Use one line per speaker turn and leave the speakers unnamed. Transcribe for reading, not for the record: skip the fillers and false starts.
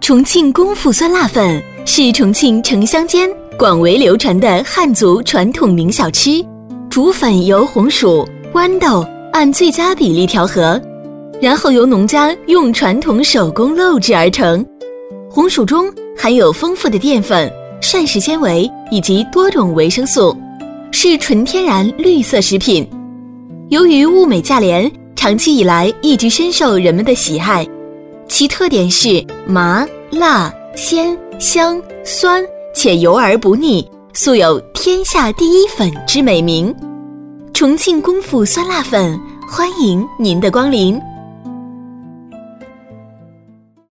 重庆功夫酸辣粉是重庆城乡间广为流传的汉族传统名小吃，主粉由红薯、豌豆按最佳比例调和，然后由农家用传统手工漏制而成。红薯中含有丰富的淀粉、膳食纤维以及多种维生素，是纯天然绿色食品。由于物美价廉，长期以来一直深受人们的喜爱。其特点是麻、辣、鲜、香、酸，且油而不腻，素有天下第一粉之美名。重庆功夫酸辣粉，欢迎您的光临。